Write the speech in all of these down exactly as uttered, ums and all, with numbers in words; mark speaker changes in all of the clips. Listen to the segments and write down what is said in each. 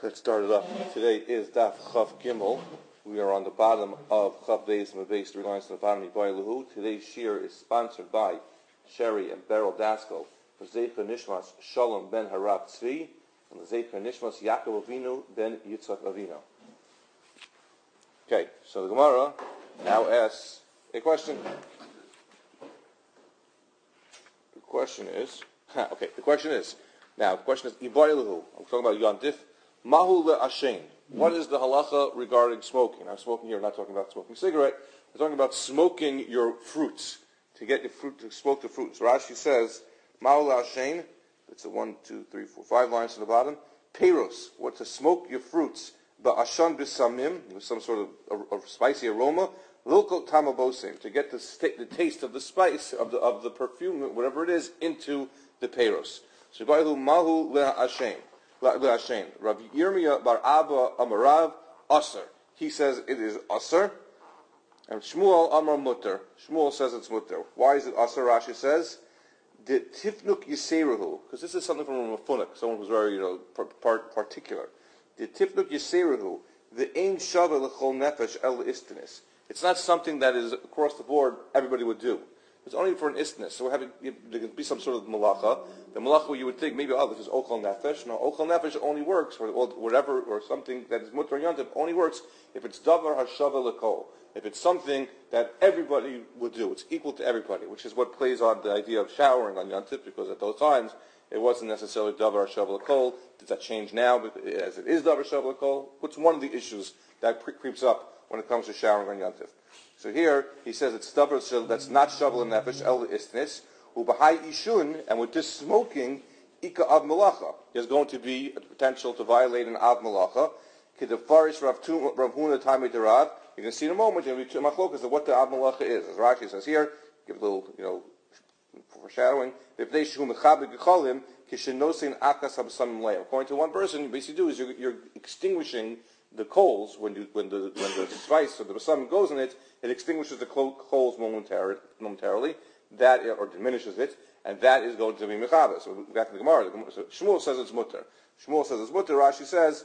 Speaker 1: Let's start it up. Today is Daf Chav Gimel. We are on the bottom of Chav Beis and Beis, three lines to the bottom of Yibai Lahu. Today's shir is sponsored by Sherry and Beryl Daskal for Zeicha Nishmas Shalom ben Harav Tzvi and the Zeicha Nishmas Yaakov Avinu ben Yitzchak Avinu. Okay, so the Gemara now asks a question. The question is, okay, the question is, now the question is, Yibai Lahu. I'm talking about Yom Tif. Mahu le'ashen. What is the halacha regarding smoking? I'm smoking here, I'm not talking about smoking cigarette. I'm talking about smoking your fruits, to get your fruit, to smoke the fruits. Rashi says, Mahu le'ashen, it's a one, two, three, four, five lines to the bottom. Peiros, what to smoke your fruits. Ba'ashan bisamim, with some sort of a, a spicy aroma. Lilko tamabosim, to get the, st- the taste of the spice, of the, of the perfume, whatever it is, into the peiros. So, Mahu le'ashen. Rav Yirmiyah bar Abba Amarav Aser. He says it is Aser. And Shmuel Amar Mutter. Shmuel says it's Mutter. Why is it Aser? Rashi says, the Tifnuk Yiseruhu. Because this is something from a Mafunik, someone who's very, you know, part, particular. The Tifnuk Yiseruhu. The Ein Shava L'chol Nefesh El Istinis. It's not something that is across the board everybody would do. It's only for an istnis. So we're having, there can be some sort of malacha. The malacha where you would think, maybe, oh, this is ochal nefesh. No, ochal nefesh only works, or whatever, or something that is mutar yontif only works if it's davar hashava lekol. If it's something that everybody would do. It's equal to everybody, which is what plays on the idea of showering on yontif, because at those times, it wasn't necessarily davar hashava lekol. Does that change now, as it is davar hashava lekol? What's one of the issues that pre- creeps up when it comes to showering on yontif? So here, he says it's davar that's not shavel and nefesh, el istnis, ubahai ishun, and with this smoking, ika av malacha. There's going to be a potential to violate an av malacha. Kedefarish Rav Huna Tamei Derav. You can see in a moment, in the machlokas of what the av malacha is. As Rashi says here, give a little, you know, foreshadowing. According to one person, you basically do is you're, you're extinguishing the coals when you when the when the spice or the basam goes in it, it extinguishes the coals momentarily, momentarily. That or diminishes it, and that is going to be mechaber. So back to the Gemara. So Shmuel says it's mutter. Shmuel says it's mutter. Rashi says,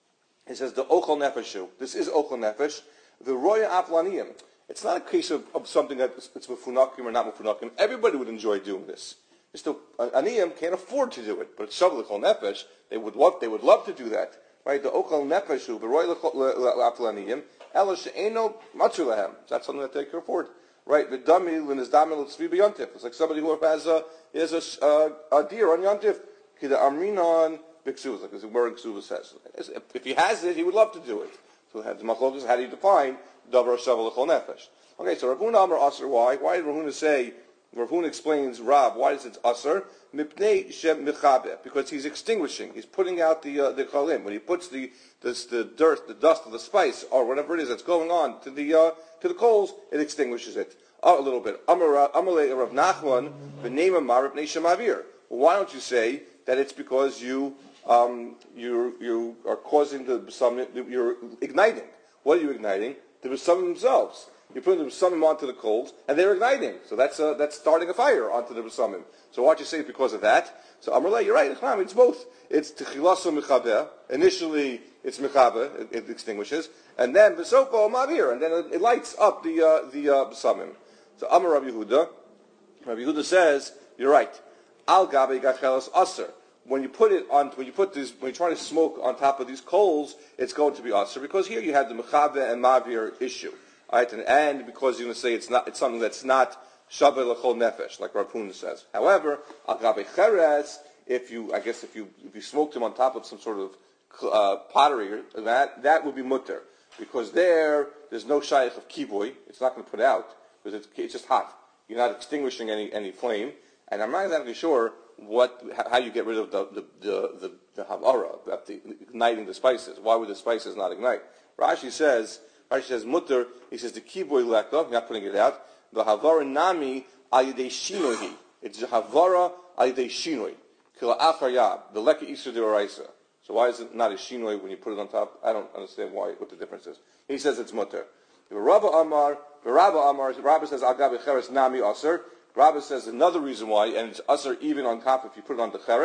Speaker 1: he says the ochel nefeshu. This is ochel nefesh. The roya aflaniyim. It's not a case of, of something that it's mefunakim or not mefunakim. Everybody would enjoy doing this. Just the aniyim can't afford to do it, but it's shav l'chol nefesh. They would love. They would love to do that. Right, the okal nefeshu, the roy l'aflaniyim, ela she'eno matzu lahem. That's something that they can afford. Right, the dami l'nizdamel l'tzvi b'yontif. It's like somebody who has a has a, uh, a deer on yontif. Kida amrinon b'ksuvas, like the word ksuvas says. If, if he has it, he would love to do it. So the machlokas, how do you define davar shav l'chol nefesh? Okay, so Rav Huna Amar Aser. Why? Why did Rav Huna say? Rav Huna explains, Rav, why is it Aser? Mipnei shem mechabe, because he's extinguishing, he's putting out the uh, the chalim. When he puts the this, the dirt, the dust of the spice, or whatever it is that's going on to the uh, to the coals, it extinguishes it uh, a little bit. Amalei Rav Nachman v'nei Amar v'nei shemavir. Why don't you say that it's because you um, you you are causing the some you're igniting? What are you igniting? The besamim themselves. You're putting the besamim onto the coals, and they're igniting. So that's uh, that's starting a fire onto the besamim. So why don't you say it's because of that? So Amrullah, you're right. It's both. It's techilaso mechabeh. Initially, it's mechabeh. It, it extinguishes, and then besopo mavir, and then it, it lights up the uh, the uh, besamim. So Amar Rabbi Yehuda, Rabbi Yehuda says, you're right. Al gabe gachelas aser. When you put it on, when you put this, when you're trying to smoke on top of these coals, it's going to be aser, because here you have the mechabeh and mavir issue. Right, and, and because you're going to say it's not, it's something that's not shaveh l'chol nefesh, like Rav Huna says. However, al gabe cheres, if you, I guess, if you if you smoked them on top of some sort of uh, pottery, that that would be mutter, because there there's no shayach of kiboy. It's not going to put out because it's, it's just hot. You're not extinguishing any, any flame, and I'm not exactly sure what how you get rid of the the the the, the havara, the igniting the spices. Why would the spices not ignite? Rashi says. Rashi says mutter. He says the kiboy leka. Not putting it out. The havara nami ayidei shinoi. It's the havara ayidei shinoi. Kila achar yab. The leka isur deoraisa. So why is it not a shinoi when you put it on top? I don't understand why. What the difference is. He says it's mutter. Rabba Amar. Rabba Amar. Rabba says agav cheres nami aser. Rabba says another reason why, and it's aser even on top if you put it on the cheres.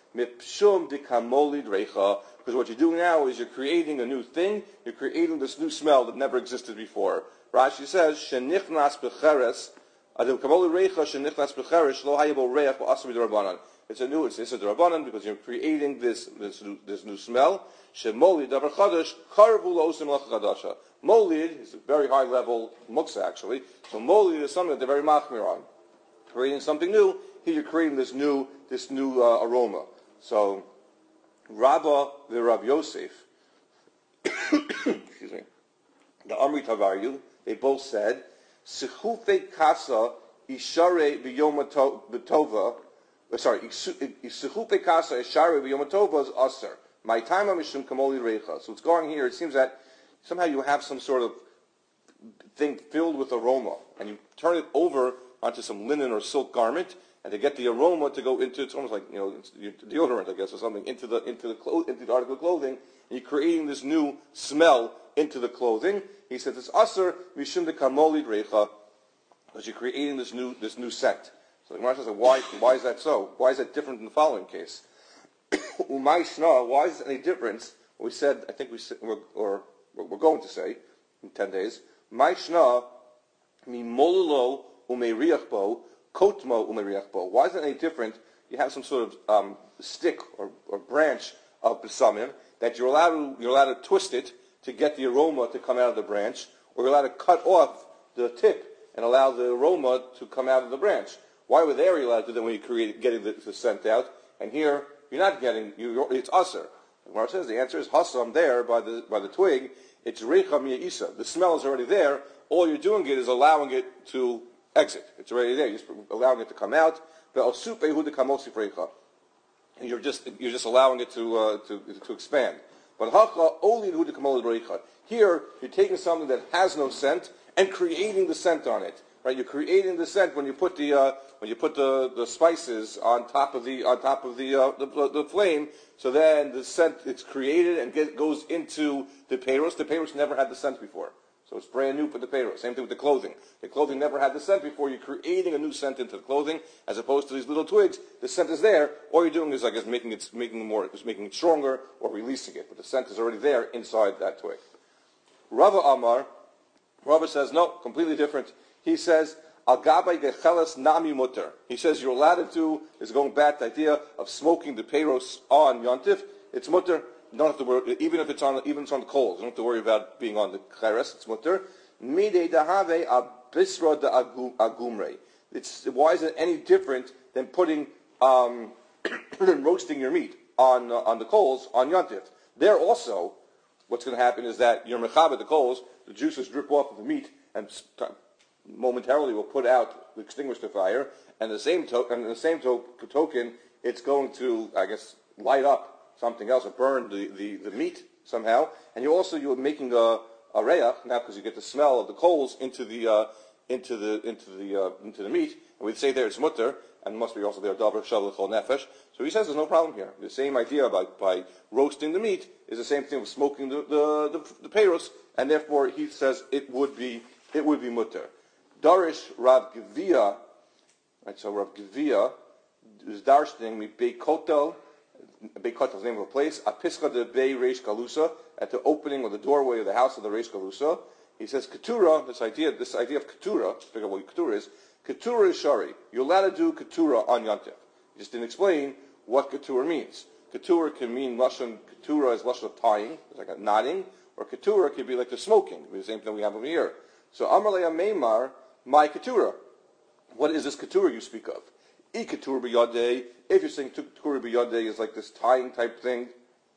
Speaker 1: Mipshum dikamolid recha. Because what you're doing now is you're creating a new thing. You're creating this new smell that never existed before. Rashi says, "Shenichnas becheres." It's a new, it's, it's a drabanan because you're creating this this new, this new smell. Shemolid davar chadash karvu losim lachadasha. Molid is a very high level muksa actually. So molid is something that they're very machmir on. Creating something new. Here you're creating this new this new uh, aroma. So Rabba the Rav Yosef, excuse me, the Amri Tavaryu, they both said, Sichufe Kasa Ishare B'Yom B'Tova, sorry, Sichufe Kasa Ishare B'Yom Tova is Aser. My time Mishum Kamoli Recha. So it's going here, it seems that somehow you have some sort of thing filled with aroma, and you turn it over onto some linen or silk garment, and to get the aroma to go into, it's almost like, you know, it's deodorant, I guess, or something, into the into the clo- into the article of clothing, and you're creating this new smell into the clothing. He says it's aser mishum de kamolid recha, because you're creating this new this new scent. So the Gemara says, why why is that so? Why is that different in the following case? Umay shna, why is there any difference? We said, I think we said, or, or we're going to say in ten days, May shna mi molulo umeriachbo. Kotmo umeriachbo. Why is it any different? You have some sort of um, stick or, or branch of besamim that you're allowed to you're allowed to twist it to get the aroma to come out of the branch, or you're allowed to cut off the tip and allow the aroma to come out of the branch. Why were there you allowed to do that when you create getting the, the scent out, and here you're not getting you it's aser. The Gemara says the answer is hasam there by the by the twig. It's reicha mi'isa. The smell is already there. All you're doing it is allowing it to exit. It's already there. You're just allowing it to come out. And you're just you're just allowing it to uh, to to expand. But here you're taking something that has no scent and creating the scent on it. Right? You're creating the scent when you put the uh, when you put the, the spices on top of the on top of the, uh, the the flame. So then the scent it's created and get, goes into the peiros. The peiros never had the scent before. So it's brand new for the payroll. Same thing with the clothing. The clothing never had the scent before. You're creating a new scent into the clothing, as opposed to these little twigs. The scent is there. All you're doing is, I guess, making it making it more, making it stronger or releasing it. But the scent is already there inside that twig. Rava Amar, Rava says no, completely different. He says al gabay gechelas nami mutter. He says you're allowed to do is going back to the idea of smoking the payros on yontif. It's mutter. You don't have to worry, even if it's on, even if it's on the coals. You don't have to worry about being on the cheres. It's mutter. Midei dahave abisra da agumre. It's why is it any different than putting um, than roasting your meat on uh, on the coals on yontif? There also, what's going to happen is that you're mechaber the coals, the juices drip off of the meat and momentarily will put out, extinguish the fire, and the same to- and the same to- token, it's going to, I guess, light up something else, or burn the, the, the meat somehow, and you also you're making a a reach now because you get the smell of the coals into the uh, into the into the uh, into the meat, and we'd say there it's mutter, and must be also there davar shav l'chol nefesh. So he says there's no problem here. The same idea about by roasting the meat is the same thing with smoking the the the, the peiros, and therefore he says it would be it would be mutter. Darish Rav Gevia, right? So Rav Gevia is darshting mi beikotel. Beikotel is the name of a place. Apischa de Bei Reish Galusa, at the opening of the doorway of the house of the Reish Galusa. He says ketura. This idea, this idea of ketura. Figure out what ketura is. Ketura is shari. You're allowed to do ketura on yontif. He just didn't explain what ketura means. Ketura can mean lashon. Ketura is lashon of tying, it's like a knotting, or ketura could be like the smoking. It could be the same thing we have over here. So Amar le'ah meimar, my ketura. What is this ketura you speak of? Iketur b'yadei. If you're saying ketura b'yadei is like this tying type thing,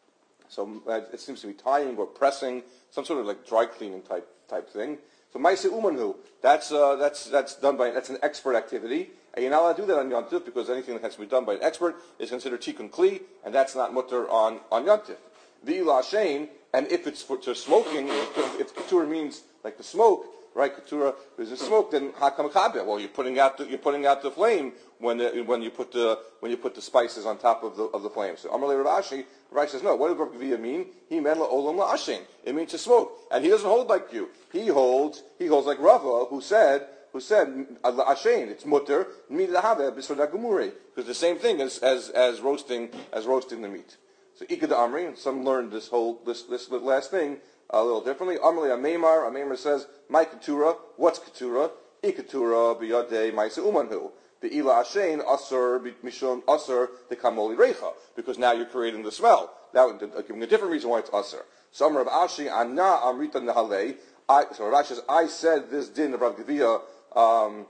Speaker 1: so uh, it seems to be tying or pressing, some sort of like dry cleaning type type thing. So ma'aseh umanhu, that's uh, that's that's done by that's an expert activity, and you're not allowed to do that on yontif because anything that has to be done by an expert is considered tikkun kli, and that's not mutter on on yontif. V'ila shein, and if it's for to smoking, if, if ketura means like the smoke. Right, ketura is a smoke. Then hakam chaber. Well, you're putting out the, you're putting out the flame when the, when you put the when you put the spices on top of the of the flame. So Amalei Rav Ashi, Rav Ashi says no. What does Rav Gevia mean? He meant la'olam la'ashin. It means to smoke, and he doesn't hold like you. He holds he holds like Rava, who said who said Ashein, it's mutter milahave b'soda gemure, because the same thing as, as as roasting as roasting the meat. So Ikad Amri, and some learned this whole this this last thing a little differently. Amrli Ameimar, Ameimar says, my ketura, what's ketura? Ikatura biyade ma'isa umanhu. The ila ashein asur mishum asur the kamoli recha, because now you're creating the smell. Now giving a different reason why it's asur. So Amr of Ashi Anna Amrita Nahale. I, so Rav says, I said this din of Rav Gevia, um,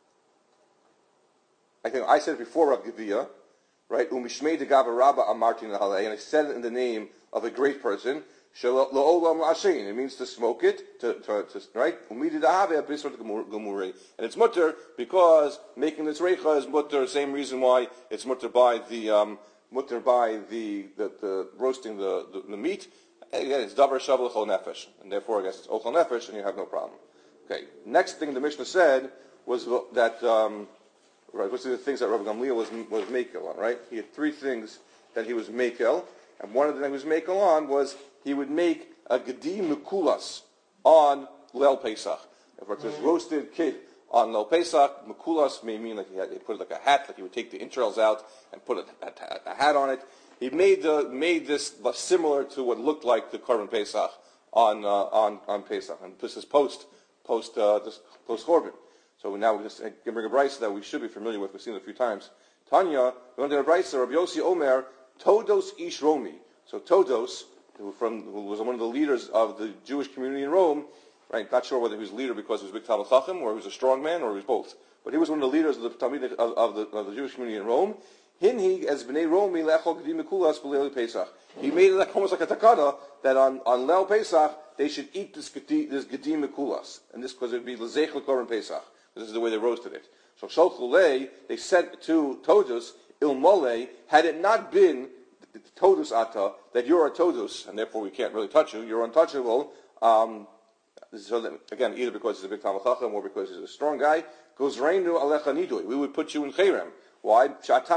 Speaker 1: I think I said it before Rav Gevia, right? Umishmei de Gava Rabba Amarti Nahale, and I said it in the name of a great person. Lo'olam Lashin. It means to smoke it, to, to, to right? Umidi Dahave Abisrat Gemurei. And it's mutter because making this reicha is mutter, same reason why it's mutter by the, um, mutter by the, the, the roasting the, the, the meat. Again, it's davar shav l'chol nefesh, and therefore I guess it's ochel nefesh, and you have no problem. Okay. Next thing the Mishnah said was that um, right. What's the things that Rabbi Gamliel was was mekel on? Right. He had three things that he was mekel, and one of the things he was mekel on was he would make a gedi mekulas on Leil Pesach. If it says roasted kid on Leil Pesach, mekulas may mean like he, had, he put it like a hat, like he would take the entrails out and put a, a, a hat on it. He made the, made this similar to what looked like the Korban Pesach on uh, on on Pesach, and this is post post uh, this post Korban. So now we just can bring a brisa that we should be familiar with. We've seen it a few times. Tanya, we went to a brisa. Rabbi Yossi Omer, Todos Ish Romi. So Todos, who from who was one of the leaders of the Jewish community in Rome, right? Not sure whether he was a leader because he was a big Talmid Chacham, or he was a strong man, or he was both. But he was one of the leaders of the Talmid of, of, the, of the Jewish community in Rome. Hinhi as b'nei Romi lechol gedi mekulas b'leil Pesach. He made it like, almost like a takada that on on Leil Pesach they should eat this gedi this gedi mekulas, and this because it would be lezech l'korban Pesach. This is the way they roasted it. So Sholchulei, they said to Todus Ilmole, had it not been Todus Ata that you're a Todus and therefore we can't really touch you, you're untouchable. Um, so that, again, either because he's a big Talmid Chacham or because he's a strong guy, goes reinu alecha nidui. We would put you in cherem. Why? Because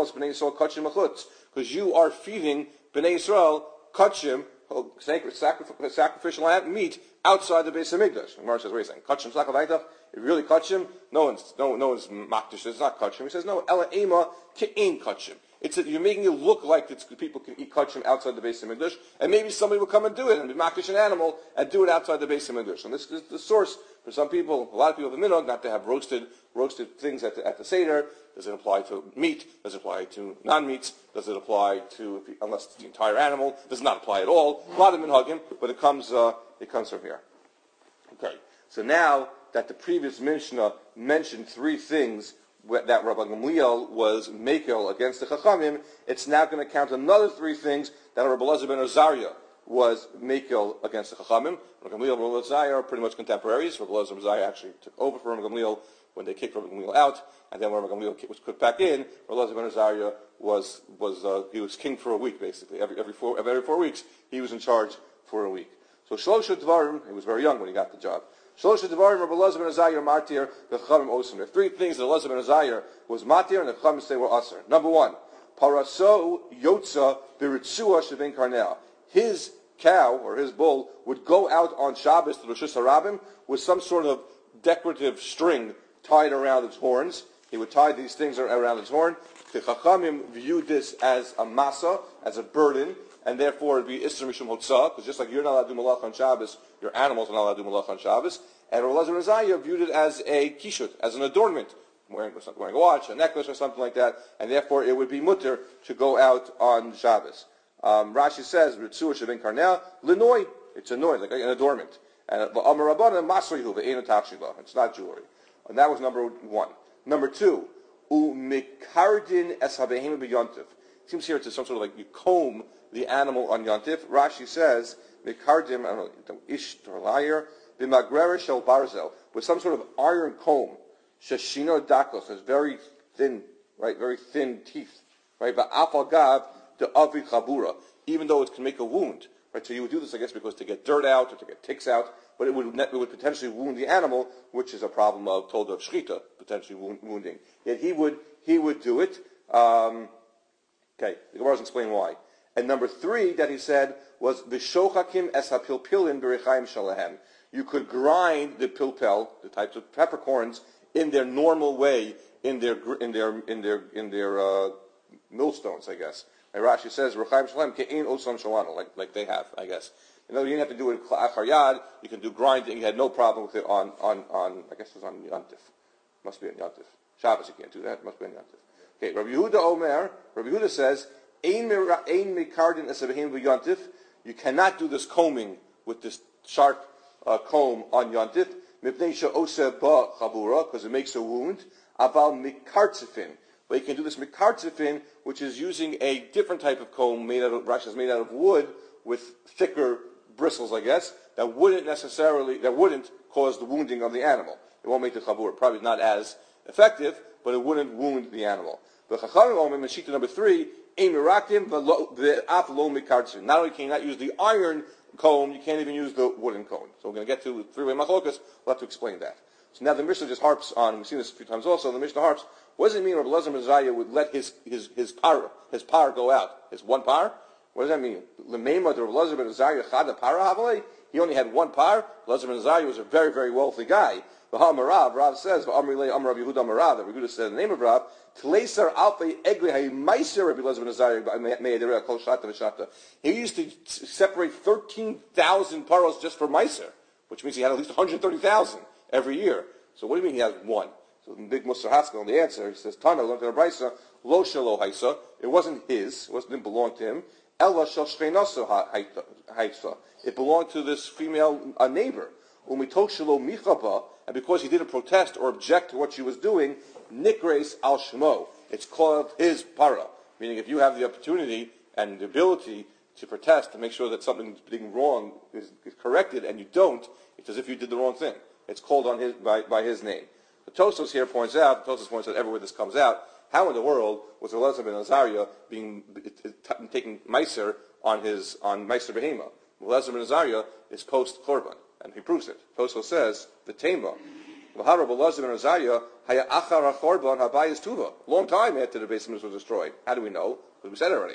Speaker 1: you are feeding Bnei Yisrael kachim, sacred sacrificial meat outside the Beis Hamikdash. The Gemara says, "Wait a second, kachim sakavaitach? If you really kachim, no one's no no one's makdish. It's not kachim." He says, "No, ela ema ke'ein kachim." It's that you're making it look like it's, people can eat kachim outside the Beis Hamikdash, and maybe somebody will come and do it and be makdish an animal and do it outside the Beis Hamikdash. And this is the source for some people. A lot of people have a minhag not to have roasted roasted things at the, at the seder. Does it apply to meat? Does it apply to non-meats? Does it apply to, unless it's the entire animal? Does not apply at all. A lot of minhagim, but it comes uh, it comes from here. Okay, so now that the previous Mishnah mentioned three things that Rabbi Gamliel was mekel against the Chachamim, it's now going to count another three things that Rabbi Elazar ben Azariah was mekel against the Chachamim. Rabbi Gamliel and Rabbi Azariah are pretty much contemporaries. Rabbi Elazar ben Azariah actually took over from Rabbi Gamliel when they kicked Rabbi Gamliel out, and then when Rabbi Gamliel was put back in, Rabbi Elazar ben Azariah was was uh, he was king for a week basically. Every every four every four weeks he was in charge for a week. So Shlosha Dvarim, he was very young when he got the job. Shlosha Dvarim, Rabbi Elazar ben Azariah martir, the Chachamim osim. There are three things that Elazar ben Azariah was martir and the Chachamim say were aser. Number one, paraso yotza b'ritzua shevin karnea. His cow or his bull would go out on Shabbos to the Rosh Hashanah with some sort of decorative string tied around its horns. He would tie these things around its horn. The Chachamim viewed this as a masa, as a burden, and therefore it would be Isser Mishum Hotzah, because just like you're not allowed to do malach on Shabbos, your animals are not allowed to do malach on Shabbos. And Rabbi Elazar ben Azariah viewed it as a kishut, as an adornment, wearing, wearing a watch, a necklace, or something like that, and therefore it would be mutter to go out on Shabbos. Um, Rashi says, Ritzua Shevin Karnea, Linoi, it's a noise, like an adornment. And Amar Rabbanan Masrihu, ve'enu tachshila, it's not jewelry. And that was number one. Number two, u'mikardin es habehema b'yontif. Seems here it's some sort of like you comb the animal on yontif. Rashi says, mikardim, I don't know, ish or liar, b'magrera shel barzel, with some sort of iron comb. Shashino dakos, has very thin, right, very thin teeth, right? Ba'afal gav de avi chabura, even though it can make a wound, right? So you would do this, I guess, because to get dirt out or to get ticks out, but it would it would potentially wound the animal, which is a problem of told of shchita, potentially wound, wounding. Yet he would he would do it. Um, okay, the Gemara doesn't explain why. And number three that he said was v'shochakim es hapilpilin b'rechaim shalahem. you could grind the pilpel, the types of peppercorns, in their normal way, in their in their in their in their uh, millstones, I guess. And Rashi says, "Rechaim shalem ke'ein osam shalana," like like they have, I guess. You know, you didn't have to do it achar yad. You can do grinding. You had no problem with it on on on. I guess it was on Yontif. Must be on Yontif. Shabbos you can't do that. Must be on Yontif. Okay, Rabbi Yehuda Omer. Rabbi Yehuda says, "Ein ein mikardin esabehim v'Yontif." You cannot do this combing with this sharp uh, comb on Yontif. Mipnei she'oseh ba chabura, because it makes a wound. Aval mikartzifin. But you can do this mikartzifin, which is using a different type of comb made out of, Rashi is made out of wood with thicker bristles, I guess, that wouldn't necessarily, that wouldn't cause the wounding of the animal. It won't make the chabur. Probably not as effective, but it wouldn't wound the animal. The chachamim omer, Shita number three, ein mirakim v'af lo mikartzifin. Not only can you not use the iron comb, you can't even use the wooden comb. So we're going to get to three-way machlokas. We'll have to explain that. So now the Mishnah just harps on, we've seen this a few times also, the Mishnah harps, what does it mean Rabbi Elazar ben Azariah would let his, his, his par, his par go out? His one par? What does that mean? L'meima to Rabbi Elazar ben Azariah chada para havalei? He only had one par. Elazar ben Azariah was a very, very wealthy guy. V'ha Marav, Rav says, v'amri lei am Rav Yehuda Marav, that Rabbi Yehuda said the name of Rav, Tleisar alfei egli ha'imaiser Rabbi Elazar ben Azariah me'edereh kol shata v'shata. He used to separate thirteen thousand paros just for meiser, which means he had at least one hundred thirty thousand every year. So what do you mean he has one? So the big Musar Haskell on the answer, he says, Tana, learned in the Brisa, lo shelo haisa, it wasn't his, it wasn't, didn't belong to him, ella shel shcheinaso haisa, it belonged to this female uh, neighbor. Umitok shelo michaba, and because he didn't protest or object to what she was doing, nikres al shemo, it's called his para. Meaning if you have the opportunity and the ability to protest, to make sure that something being wrong is, is corrected, and you don't, it's as if you did the wrong thing. It's called on his by, by his name. The Tosfos here points out, the Tosfos points out everywhere this comes out, how in the world was Elazar ben Azariah being t- t- taking meiser on his on meiser behema? Elazar ben Azariah is post korban, and he proves it. Tosfos says the tema, v'harab Elazar ben Azariah haya achar korban habayis tuva. Long time after the Beis Hamikdash was destroyed. How do we know? Because we said it already.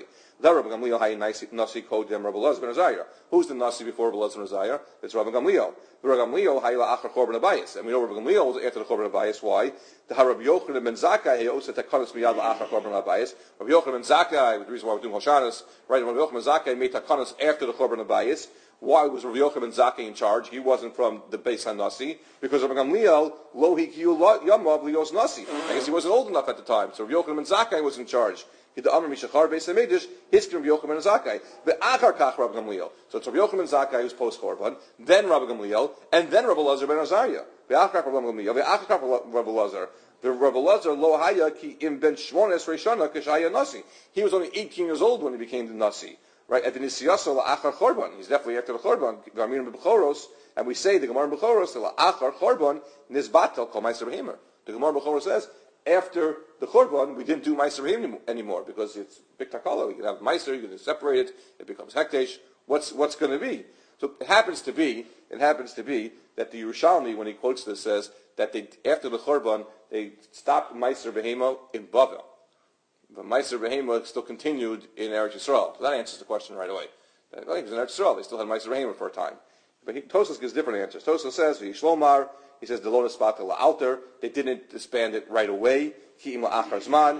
Speaker 1: Who's the Nasi before Rabbi Elazar ben Azariah? It's Rabbi Gamliel. Rabbi Gamliel hayla achar korban habayis, and we know Rabbi Gamliel was after the korban habayis. Why? The Rabbi Yochanan ben Zakkai he also takanas miyad la'achar korban habayis. Rabbi Yochanan ben Zakkai, the reason why we're doing Hoshanas, right? Rabbi Yochanan ben Zakkai made takanas after the korban habayis. Why was Rabbi Yochanan ben Zakkai in charge? He wasn't from the Beis HaNasi, because Rabbi Gamliel lo hikiyu yamav lios nasi. I guess he wasn't old enough at the time, so Rabbi Yochanan ben Zakkai was in charge. The Amr Mishachar Beis Hamikdash, Hiskim Rabbi Yochanan ben Zakkai. The Achar Kach Rabbi Gamliel. So it's Rabbi Yochanan ben Zakkai who's post Korban, then Rabbi Gamliel, and then Rabbi Elazar ben Azariah. The Achar Kach Rabbi Gamliel, the Achar Kach Rabbi Elazar. The Rabbi Elazar lo haya ki im ben shmones reishana kishaya nasi. He was only eighteen years old when he became the nasi. Right? At the Nisiyasa la Achar Korban. He's definitely after the Korban. Garmin Bechoros, and we say the Gemara in Bechoros la Achar Korban nisbatel kol meiser behemer. The Gemara in Bechoros says, after the Churban, we didn't do Meiser Behim anymore because it's Big Takala. We can have Meiser, you can separate it, it becomes Hektesh. What's what's going to be? So it happens to be, it happens to be that the Yerushalmi, when he quotes this, says that they after the Churban, they stopped Meiser Behema in Bavel. But Meiser Behema still continued in Eretz Yisrael. So that answers the question right away. I think it was in Eretz Yisrael. They still had Meiser Behema for a time. But he, Tosfos gives different answers. Tosfos says, V'yishlomar, he says, the Lona Spata La'alter, they didn't disband it right away. Ki'im La'achar Zman,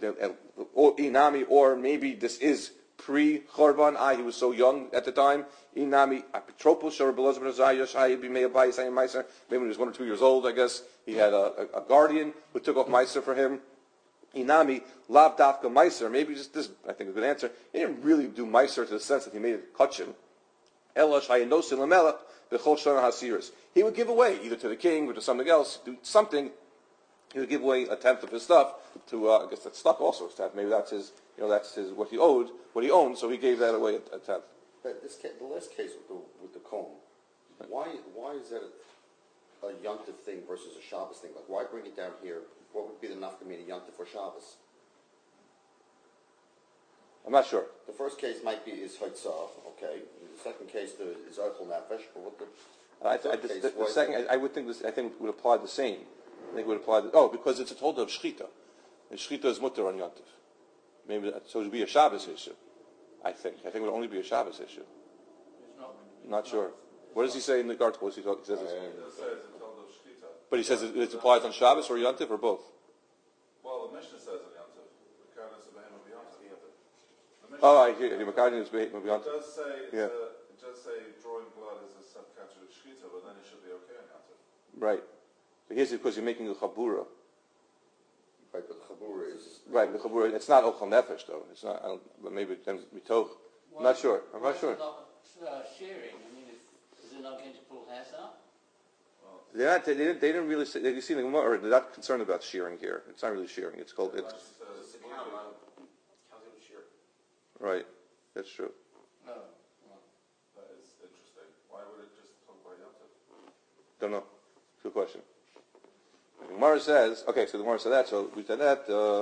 Speaker 1: or Inami, or maybe this is pre-Chorban, ah, he was so young at the time. Inami, Apitropos, Rabbi Elazar ben Azariah, Shai B'mei Abai, Sayim Meiser, maybe when he was one or two years old, I guess, he had a, a, a guardian who took off Meiser for him. Inami, Lav Dafka Meiser, maybe just this, I think, is a good answer. He didn't really do Meiser to the sense that he made it kachim. Elash Hayanosin Lamelech, B'chol Shana Hasiris. He would give away, either to the king or to something else, do something. He would give away a tenth of his stuff to, uh, I guess that's stuff also, tenth. Maybe that's his, you know, that's his, what he owed, what he owned, so he gave that away a, a tenth.
Speaker 2: But this case, the last case with the, with the comb, why, why is that a, a yontif thing versus a Shabbos thing? Like, why bring it down here? What would be the nafkamina yontif for Shabbos?
Speaker 1: I'm not sure.
Speaker 2: The first case might be is Haitzah, okay. The second case the, is Eichel Nefesh, but what the...
Speaker 1: I, th- I, the, the, the second, I, I would think this. I think it would apply the same. I think it would apply. The, oh, because it's a total of shchita, and shchita is mutter on yontif. Maybe that, so it would be a Shabbos issue. I think. I think it would only be a Shabbos issue.
Speaker 3: Not,
Speaker 1: not sure. What does he say in the article? He says it's,
Speaker 3: It does say it's until the shkita.
Speaker 1: but he says it, it applies on Shabbos or Yontif or both.
Speaker 3: Well, the Mishnah says in Yontif, the Kavan is a behemoth of Yontif. The Mishnah
Speaker 1: Oh, I hear you. Makadin is behaving
Speaker 3: it
Speaker 1: Yontif.
Speaker 3: does say,
Speaker 1: Yeah.
Speaker 3: uh, it does say drawing blood is a subcatcher of shkita, but then it should be okay in Yontif.
Speaker 1: Right. But here's because you're making a chabura.
Speaker 2: Right, but Chabura is...
Speaker 1: Right, the chabura. It's not ochal nefesh though. It's not. I don't, but maybe then mitoch. I'm not sure. I'm not sure.
Speaker 4: Not, uh, shearing. I mean, is, is it not going to pull hairs out?
Speaker 1: They're not, they, they didn't. They didn't really say. You see, the Gemara, or they're not concerned about shearing here. It's not really shearing. It's called. It's
Speaker 3: It says,
Speaker 2: It's a count on counting the shear.
Speaker 1: right. That's true.
Speaker 4: No. Well,
Speaker 3: that is interesting. Why would it just talk about Yontif?
Speaker 1: Don't know. Good question. The Gemara says. Okay, so the Gemara said that. So we said that. Uh,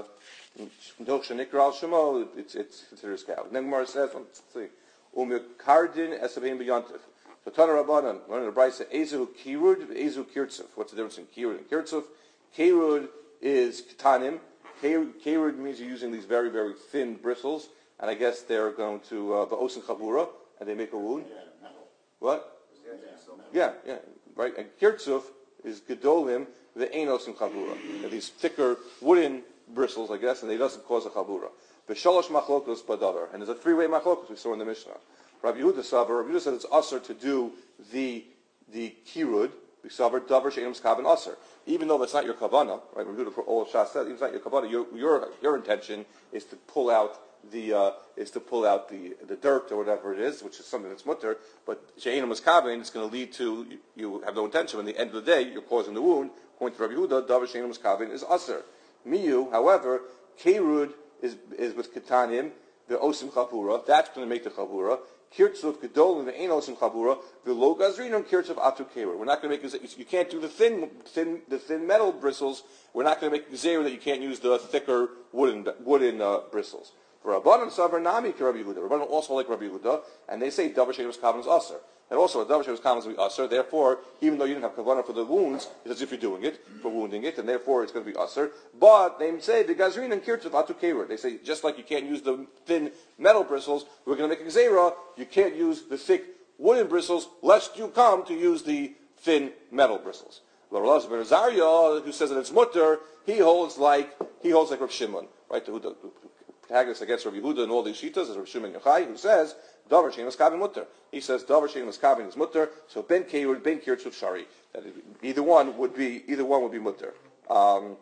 Speaker 1: it's it's considered a cow. Then Gemara says. Let's see. Umikardin esabim b'yontif. So Tana Rabbanan, learning the Brisa, Ezu Kirud, Ezu Kirtzuf. What's the difference in Kirud and Kirtzuf? Kirud is Ketanim. Kirud means you're using these very, very thin bristles, and I guess they're going to uh, Ba'os and Chabura, and they make a wound. What? Yeah, yeah, right. And Kirtzuf is Gedolim, the Enos and Chabura. They're these thicker wooden bristles, I guess, and they doesn't cause a Chabura. B'shalosh machlokos badavar. And there's a three-way machlokos we saw in the Mishnah. Rabbi Yehuda Savar, Rabbi Yehuda said it's usher to do the the kirud, the Savar, davar she'enim skaven usher. Even though that's not your kavanah, right? Rabbi Yehuda, all of Shas said, even if it's not your kavanah, your, your your intention is to pull out the uh, is to pull out the the dirt or whatever it is, which is something that's mutter. But she'enim skaven, it's going to lead to you, you have no intention. At the end of the day, you're causing the wound. According to Rabbi Yehuda, davar she'enim skaven is usher. Miyu, however, kirud is is with ketanim, the osim chavura. That's going to make the chavura. Kirtzuf gedol and the osim chabura. The lo gazrin on kirtzuf atu kerer. We're not going to make you can't do the thin thin the thin metal bristles. We're not going to make zera that you can't use the thicker wooden wooden uh, bristles. For Rabbanan savar nami ki Rabbi Yehuda. Rabbanan also like Rabbi Yehuda, and they say davar she'enim kavan is aser. And also a davar she'enim kavan is aser. Therefore, even though you didn't have kavanah for the wounds, it's as if you're doing it for wounding it, and therefore it's going to be aser. But they say the gazrin and kirtzuf atu kerer. They say just like you can't use the thin metal bristles, we're going to make a zera. You can't use the thick wooden bristles, lest you come to use the thin metal bristles. L'Relaz ben Azariah, who says that it's mutter, he holds like he holds like Rav Shimon, right? The, the, protagonist against Rabbi Yehuda and all these shitas is Rav Shimon Yochai, who says davar she'enim kaven mutter. He says davar she'enim kaven is mutter. So ben keir ben kirtzuf shari. That either one would be either one would be mutter. Um,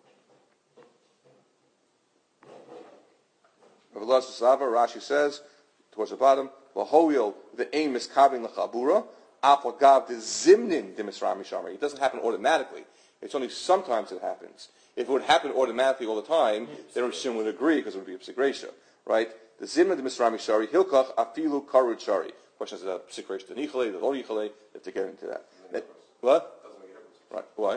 Speaker 1: Rashi says towards the bottom, Lahoyil the aim is kaven lechabura. Apagav the zimnin demisrami shamari. It doesn't happen automatically. It's only sometimes it happens. If it would happen automatically all the time, then Rav Shimon would agree because it would be a psikresha, right? The zimna de misrami shari hilkach afilu karud shari. Question is that psikresha the nichale, the lo nichale. If to get into that, that what?
Speaker 2: Doesn't make a difference.
Speaker 1: Right? Why?
Speaker 2: We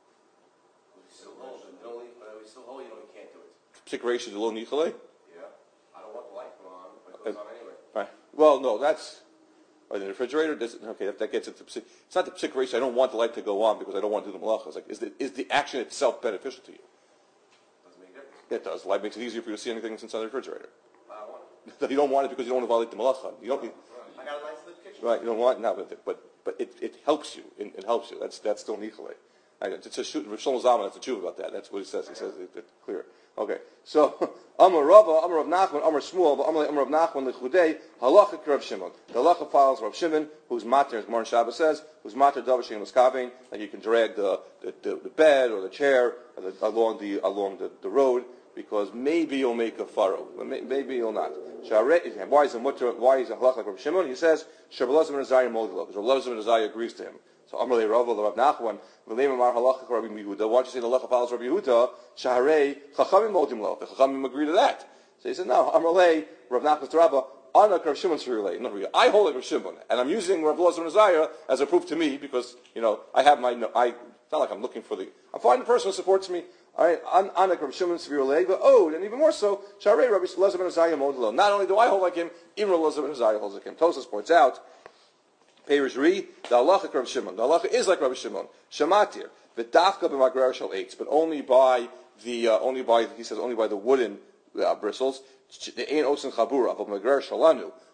Speaker 2: still hold, we only, uh, we still hold, you know, we can't do it.
Speaker 1: Psikresha the lo nichale.
Speaker 2: Yeah. I don't want the light to go on, but it goes on anyway.
Speaker 1: Right. Well, no, that's. Or the refrigerator, does, okay, that, that gets into psik. It's not the psikresha. I don't want the light to go on because I don't want to do the malachas. Like, is the is the action itself beneficial to you?
Speaker 2: Doesn't make a difference.
Speaker 1: It does. Light makes it easier for you to see anything that's inside the refrigerator.
Speaker 2: I don't want it.
Speaker 1: That you don't want it because you don't want to violate the malacha. You don't. You,
Speaker 2: I got a nice little kitchen.
Speaker 1: right. You don't want no, but but but it, it helps you. It, it helps you. That's that's still nichale. It's a shoot. Shlomo Zalman has a tshuva about that. That's what he says. He says it, it's clear. Okay. So Amar Rava, Amar Rav Nachman, Amar Shmuel, Amar Amar Rav Nachman lechudei halacha Rav Shimon. The halacha follows Rav Shimon, whose mater, as Gemara Shabbos says, whose mater davar she'enim kaven, like you can drag the the, the, the bed or the chair or the, along the along the, the road because maybe you'll make a furrow, maybe you'll not. Why is the mutter? Why is the halacha like Rav Shimon? He says Shabbalazim and Azariah Moldilo because Shabbalazim and Azariah agrees to him. So Amar Rava, Rav Nachman, V'leim Amar halacha Rabbi Yehuda. Why don't you say the halacha follows Rabbi Yehuda? Shaharei Chachamim modim lo. The Chachamim agree to that. So he said, no. Amar Lei Rav Nachman Rabba Anak Rav Shimon Shirulei. No, I hold it Rav Shimon, and I'm using Rav Elazar and Azariah as a proof to me because you know I have my. I it's not like I'm looking for the. I'm finding a person who supports me. All right, Anak Rav Shimon Shirulei, but oh, and even more so, Shaharei Rabbi Elazar and Azariah modim lo. Not only do I hold like him, even Rav Elazar and Azariah holds like him. Tosas points out. Perish Ri, the halacha Rav Shimon. The halacha is like Rav Shimon. Shamatir, v'dafka b'magrar shel eitz, but only by the uh, only by he says only by the wooden uh, bristles. The ein osin chabura, but magrar shalanu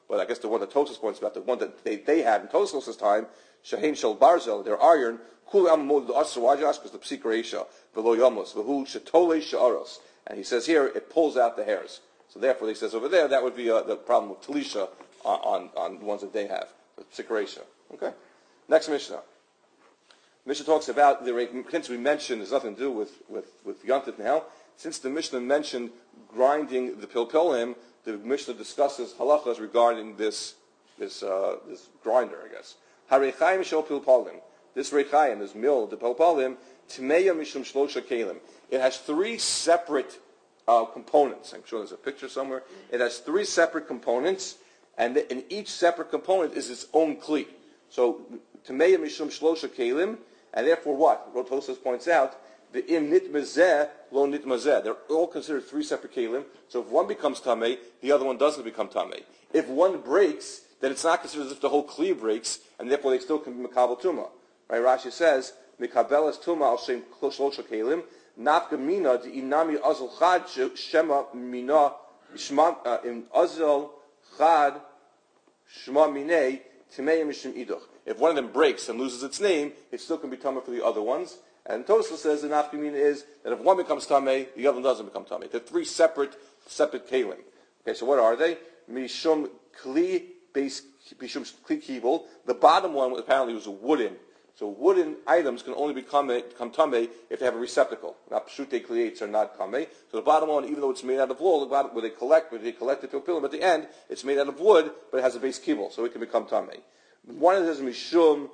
Speaker 1: but I guess the one that Tosfos points about, the one that they, they had in Tosfos' time, Shahin Shel Barzel, their iron, Kul Amamod Asr Wajash, because the Psik Reisha, Velo Yomos, Vehu Shetole Sha'aros. And he says here, it pulls out the hairs. So therefore, he says over there, that would be uh, the problem with Talisha on, on, on the ones that they have, the Psik Reisha. Okay? Next Mishnah. Mishnah talks about, the, since we mentioned, there's nothing to do with, with, with Yontif now, since the Mishnah mentioned grinding the pilpilim, the Mishnah discusses halachas regarding this this uh, this grinder, I guess. Harechaim shel pilpalim. This rechaim, this mill, the pilpalim, tmeya mishum shlosha kelim. It has three separate uh, components. I'm sure there's a picture somewhere. It has three separate components, and the, in each separate component is its own kli. So tmeya mishum shlosha kelim, and therefore what? Rotosos points out, the im nitmazeh lo nitmazeh. They're all considered three separate kelim. So if one becomes tamei, the other one doesn't become tamei. If one breaks, then it's not considered as if the whole kli breaks, and therefore they still can be makabel tuma. Right? Rashi says mikabelas tuma al shem shlosha kelim nafka mina di inami azal chad shema mina shma in azal chad shema minei timei mishim iduch. If one of them breaks and loses its name, it still can be tamei for the other ones. And Tosfos says the nafkamina is that if one becomes tamei, the other one doesn't become tamei. They're three separate, separate kelim. Okay, so what are they? Mishum kli base, mishum kli kibul. The bottom one apparently was a wooden. So wooden items can only become become tamei if they have a receptacle. Not pshute kliates are not tamei. So the bottom one, even though it's made out of wool, the bottom, where they collect, where they collect the pilpilim, at the end it's made out of wood, but it has a base kibul, so it can become tamei. One of them is mishum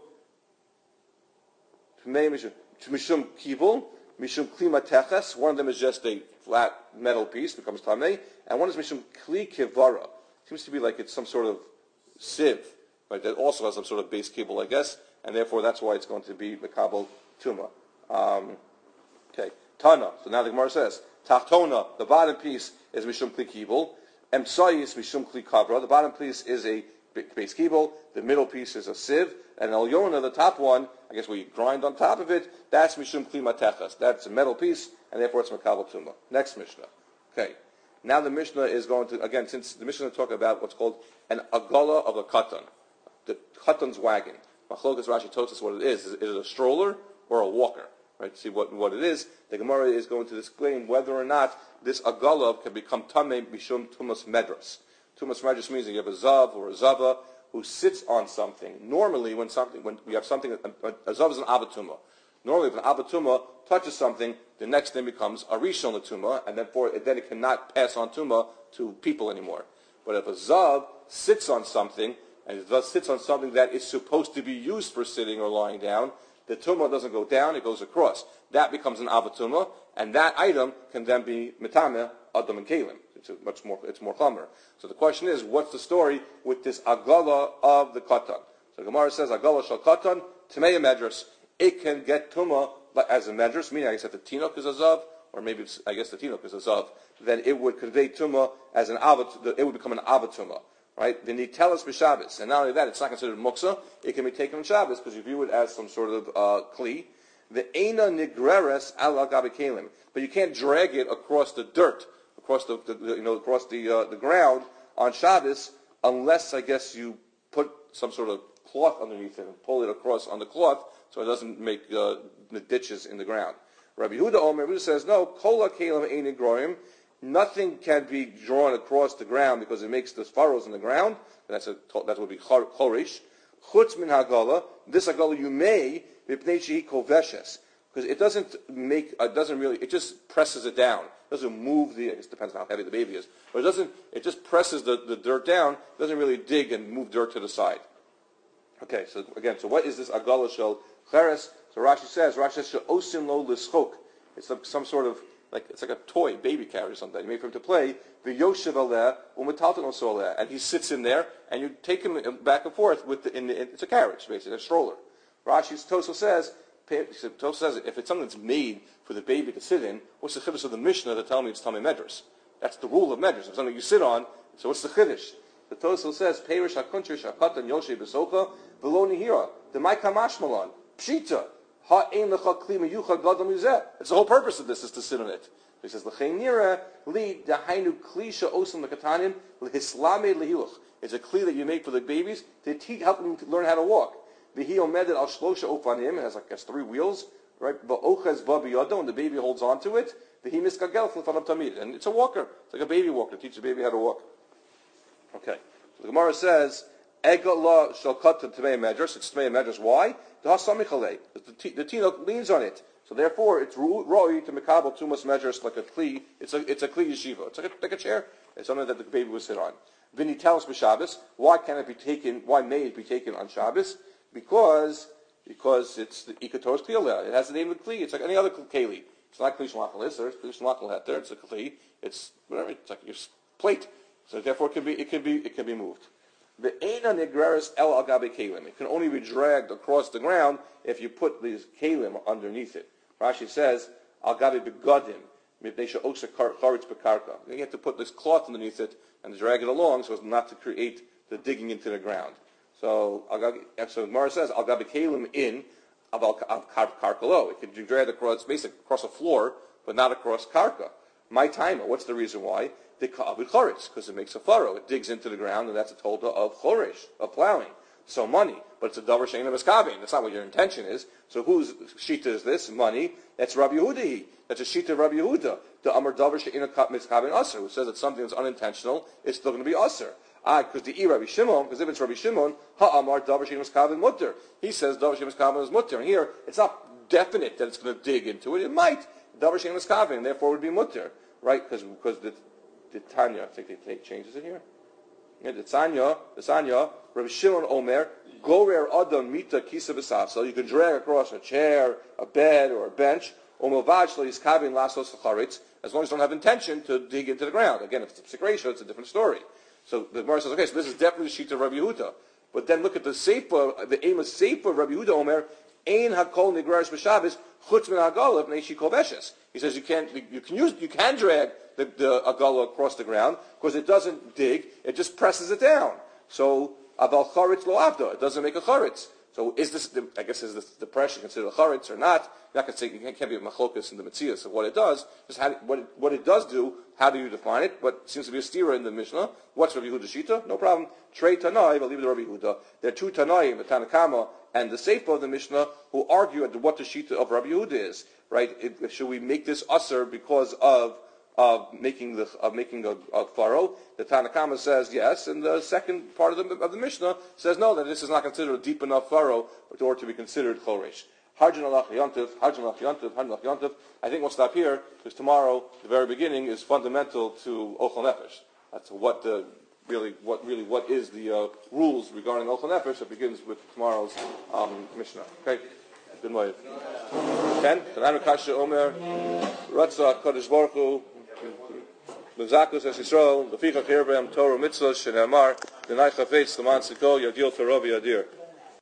Speaker 1: tamei mishum. Mishum kibul, mishum klima teches. One of them is just a flat metal piece, becomes tamei, and one is mishum kli kivara. Seems to be like it's some sort of sieve, right? That also has some sort of base kibul, I guess, and therefore that's why it's going to be mekabel tuma. Um, okay, tana. So now the Gemara says tachtona. The bottom piece is mishum kli kibul. Emsayis mishum kli kavra. The bottom piece is a base kibul. The middel piece is a sieve. And El Yona, the top one, I guess we grind on top of it, that's Mishum Kli Matechas. That's a metal piece, and therefore it's Makabel Tuma. Next Mishnah. Okay. Now the Mishnah is going to, again, since the Mishnah is talking about what's called an agala of a katan. The katan's wagon. Machlokas Rashi tells us what it is. Is it a stroller or a walker? Right? See what, what it is. The Gemara is going to explain whether or not this agala can become Tameh Mishum Tumas Medras. Tumas Medras means that you have a zav or a zava who sits on something. Normally, when something, when we have something, a, a zav is an abatuma. Normally, if an abatuma touches something, the next thing becomes a rishon latuma, and then for then it cannot pass on tuma to people anymore. But if a zav sits on something, and it thus sits on something that is supposed to be used for sitting or lying down, the tuma doesn't go down; it goes across. That becomes an avatuma, and that item can then be metame adam and kalim. It's a much more, it's more chamer. So the question is, what's the story with this agala of the katan? So Gemara says, agala shal katan, tmei medras. It can get tuma as a medras, meaning I guess that the tinok is a zav, or maybe it's, I guess the tinok is a zav, then it would convey tuma as an avat, it would become an avatuma. Right? The nitelas b'Shabbos. And not only that, it's not considered muksa, it can be taken on Shabbos, because you view it as some sort of uh, kli. The eina nigreres ala gabi kelim. But you can't drag it across the dirt, across the, the, the you know across the uh, the ground on Shabbos, unless I guess you put some sort of cloth underneath it and pull it across on the cloth so it doesn't make uh, the ditches in the ground. Rabbi Yehuda Omer Yehuda says no, kola kelim ein nigroim. Nothing can be drawn across the ground because it makes the furrows in the ground. That's a that would be chorish. Chutz min hagala. This hagala you may mipnei shehi koveshes, because it doesn't make it doesn't really it just presses it down. It doesn't move the. It depends on how heavy the baby is, but it doesn't. It just presses the, the dirt down. It doesn't really dig and move dirt to the side. Okay, so again, so what is this agala shel cheres? So Rashi says Rashi says she'osin lo lischok. It's some, some sort of like it's like a toy baby carriage or something you made for him to play. The yoshev aleh umetalton also aleh, and he sits in there, and you take him back and forth with the, in the, it's a carriage basically, a stroller. Rashi's Toso says, Toso says if it's something that's made for the baby to sit in, what's the chiddush of the Mishnah to tell me it's Tamei Medras? That's the rule of Medras. If something you sit on, so what's the chiddush? The Toso says, Peirish hakuntrish hakatan yoshe besocha v'lo nihira the ma'ikamash malan pshita. It's the whole purpose of this is to sit on it. He says, L'chein nira li dahainu klisha osam lekatanim lehislame lehiluch. It's a kli that you make for the babies to teach, help them to learn how to walk. V'hi omedet al shlosha ofanim. It has like has three wheels, right? V'oches v'biyado, and the baby holds onto it. V'hi miskagel l'fanav tamid, and it's a walker. It's like a baby walker. Teach the baby how to walk. Okay. So the Gemara says, Egala shall cut the Tmei Medrash. It's Tmei Medrash. Why? The Hasamichale. The Tinok leans on it. So therefore, it's Roi to Mekabel Tumas Medrash like a Kli. It's a, it's a Kli Yeshiva. It's like a, like a chair. It's something that the baby would sit on. Vini tells b'Shabbos. Why can't it be taken, why may it be taken on Shabbos? Because, because it's the Ikator's Kli. It has the name of Kli. It's like any other Kli. It's not Kli Shlachal Isser. It's Kli Shlachal Heter. It's a Kli. It's whatever. It's like your plate. So therefore, it can be, it can be, it can be moved. The Eina Nigreris El Al Gabe Kalim. It can only be dragged across the ground if you put these kalim underneath it. Rashi says Al Gabe Begadim. They should also charitz bekarka. You have to put this cloth underneath it and drag it along so as not to create the digging into the ground. So so Mara says Al Gabe Kalim in Al Karkalo. It can be dragged across, basically across a floor, but not across karka. My timer. What's the reason why? Because it makes a furrow. It digs into the ground, and that's a tolda of chorish, of plowing. So money. But it's a davar she'ein miskabin. That's not what your intention is. So whose shita is this? Money. That's Rabbi Yehuda. That's a shita of Rabbi Yehuda. The amar davar she'ein miskabin aser, who says that something that's unintentional, it's still going to be aser. Ah, because the e Rabbi Shimon, because if it's Rabbi Shimon, ha amar davar she'ein miskabin mutter. He says davar she'ein miskabin is mutter. And here, it's not definite that it's going to dig into it. It might. Davar she'ein miskabin, therefore it would be mutter. Right? Because because the The Tanya, I think they take changes it here. Yeah, the Tanya, the Tanya, Rabbi Shimon Omer, Gorer Adon Mita Kisa B'Sav. So you can drag across a chair, a bed, or a bench, Omovaj Lo Yiskabin Lasos Charitz, as long as you don't have intention to dig into the ground. Again, if it's a psik ratio, it's a different story. So the Gemara says, okay, so this is definitely the sheet of Rabbi Yehuda. But then look at the Seifa, the aim of Seifa of Rabbi Yehuda Omer, Ein Hakol Nigresh B'Shabbos, Chutz Min Hagalav Neishi Koveshes. He says you can you can use you can drag the, the agala across the ground because it doesn't dig; it just presses it down. So abal charitz lo avda, it doesn't make a charitz. So is this? I guess is this depression considered a charitz or not? You're not going to say you can't be a machlokas in the metzias of what it does. Just how, what it, what it does do. How do you define it? What seems to be a stira in the Mishnah. What's Rabbi Yehuda shita? No problem. Trei Tanai, believe it, Rabbi Yehuda. There are two Tanai, the Tanakama and the Seifa of the Mishnah, who argue at what the shita of Rabbi Yehuda is. Right? It, should we make this usher because of of making the of making a, a furrow? The Tanakama says yes, and the second part of the of the Mishnah says no, that this is not considered a deep enough furrow in order to be considered choresh. Harjan alach yontif, harjan alach yontif, harjan alach yontif. I think we'll stop here because tomorrow, the very beginning, is fundamental to ochel nefesh. That's what the really what really what is the uh, rules regarding ochel nefesh. It begins with tomorrow's um, Mishnah. Okay. Good morning. Ten. Tananu kasha omer ratza kodesh baruch hu L'zakus es Yisrael, l'fichach hirbem Torah mitzvah shenamar, l'nai chafetz l'man sikol yadil tarav yadir.